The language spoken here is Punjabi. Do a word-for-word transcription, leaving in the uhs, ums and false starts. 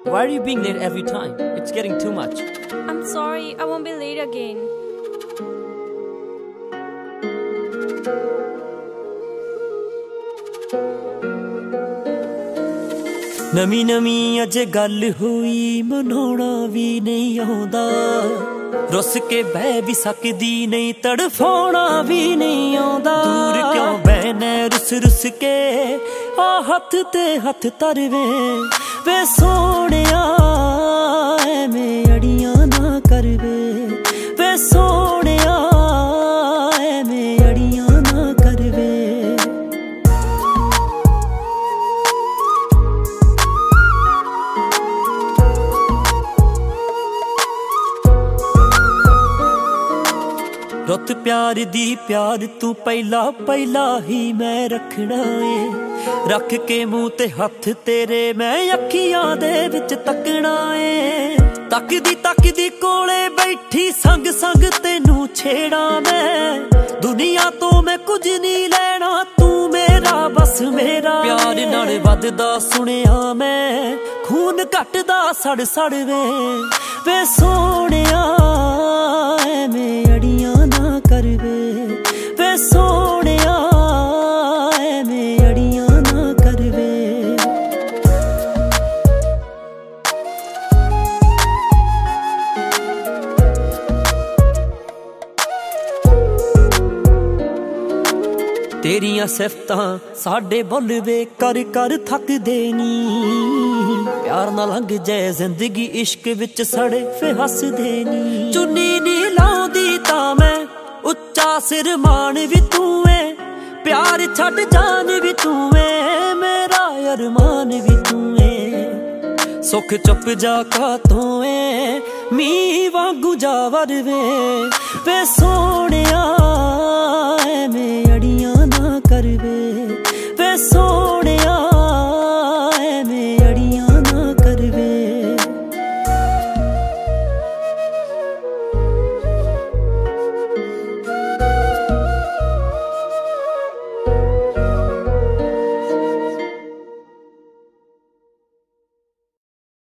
Why are you being late every time? It's getting too much. I'm sorry, I won't be late again. ਨਵੀਂ ਨਵੀਂ ਅਜੇ ਗੱਲ ਹੋਈ ਮਨਾਉਣਾ ਵੀ ਨਹੀਂ ਆਉਂਦਾ ਰੁੱਸ ਕੇ ਬਹਿ ਵੀ ਸਕਦੀ ਨਹੀਂ ਤੜਫਾਉਣਾ ਵੀ ਨਹੀਂ ਆਉਂਦਾ ਦੂਰ ਕਿਉਂ ਬਹਿਨੇ ਰੁੱਸ ਰੁੱਸ ਕੇ ਆ ਹੱਥ ਤੇ ਹੱਥ ਧਰਵੇ ਵੇ ਸੋਹਣਿਆ ਐਵੇਂ ਅੜੀਆਂ ਨਾ ਕਰਵੇ ਵੇ ਸੋਹਣਿਆ ਐਵੇਂ ਅੜੀਆਂ ਨਾ ਕਰਵੇ ਰੁੱਤ ਪਿਆਰ ਦੀ ਪਿਆਰ ਤੂੰ ਪਹਿਲਾ ਪਹਿਲਾ ਹੀ ਮੈਂ ਰੱਖਣਾ ਏ ਰੱਖ ਕੇ ਮੂੰਹ ਤੇ ਹੱਥ ਤੇਰੇ ਮੈਂ ਅੱਖੀਆਂ ਦੇ ਵਿੱਚ ਤੱਕਣਾ ਏ ਤੱਕਦੀ ਤੱਕਦੀ ਕੋਲੇ ਬੈਠੀ ਸੰਗ ਸੰਗ ਤੈਨੂੰ ਛੇੜਾ ਮੈਂ ਦੁਨੀਆ ਤੋਂ ਮੈਂ ਕੁਝ ਨਹੀਂ ਲੈਣਾ ਤੂੰ ਮੇਰਾ ਬਸ ਮੇਰਾ ਪਿਆਰ ਨਾਲ ਵੱਧਦਾ ਸੁਣਿਆ ਮੈਂ ਖੂਨ ਘਟਦਾ ਸੜ ਸੜ ਵੇ ਵੇ ਸੋਹਣਿਆ ਐਵੇਂ ਅੜੀਆਂ ਨਾ ਕਰਵੇ ਵੇ ਸੋਹਣਿਆ ਐਵੇਂ ਅੜੀਆਂ ਨਾ ਕਰਵੇ ਤੇਰੀਆਂ ਸਿਫਤਾਂ ਸਾਡੇ ਬੁੱਲ ਵੇ ਕਰ ਕਰ ਥੱਕਦੇ ਨੀ ਪਿਆਰ ਨਾਲ ਲੰਘ ਜਾਏ ਜ਼ਿੰਦਗੀ ਇਸ਼ਕ ਵਿੱਚ ਸੜੇ ਫੇ ਹੱਸਦੇ ਨੀ ਚੁੰਨੀ ਨੀ ਲਾਉਂਦੀ ਤਾਂ ਮੈਂ ਉੱਚਾ ਸਿਰ ਮਾਣ ਵੀ ਤੂੰ ਏ ਪਿਆਰ ਛੱਡ ਜਾਨ ਵੀ ਤੂੰ ਏ ਮੇਰਾ ਅਰਮਾਨ ਵੀ ਤੂੰ ਏ ਸੁੱਖ ਚੁੱਪ ਜਾ ਕਾਤੋਂ ਏ ਮੀਂਹ ਵਾਂਗੂ ਜਾ ਵਰਵੇ ਵੇ ਸੋਹਣਿਆ